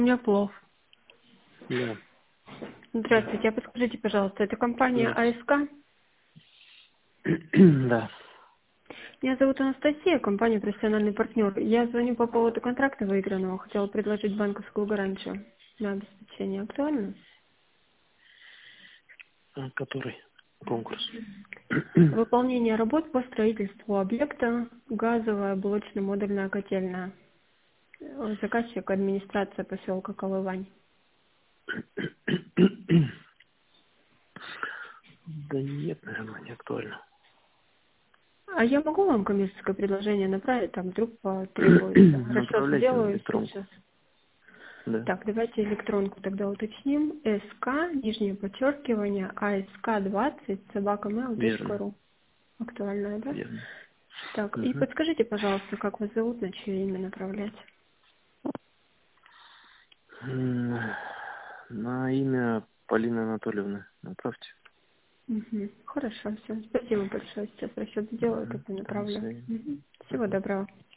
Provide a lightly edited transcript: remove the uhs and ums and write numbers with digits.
У меня плов. Да. Здравствуйте, а подскажите, пожалуйста, это компания Нет. АСК? Да. Меня зовут Анастасия, компания «Профессиональный партнер». Я звоню по поводу контракта выигранного. Хотела предложить банковскую гарантию на обеспечение. Актуально? А который конкурс? Выполнение работ по строительству объекта газовая блочно-модульная котельная. Заказчик администрация поселка Колывань. Да нет, наверное, не актуально. А я могу вам коммерческое предложение направить, там вдруг потребуется. Расчет Направляйте на сделаю электронку. сейчас. Да. Так, давайте электронку тогда уточним. СК, нижнее подчеркивание, АСК 20, Верно. собакамейл.ру. Актуальная, да? Верно. Так, и Угу. подскажите, пожалуйста, как вас зовут, на чье имя направлять? На имя Полины Анатольевны направьте. Угу. Хорошо, все. Спасибо большое. Сейчас расчет сделаю, Угу. тогда До направлю. свидания. Угу. Всего Угу. доброго.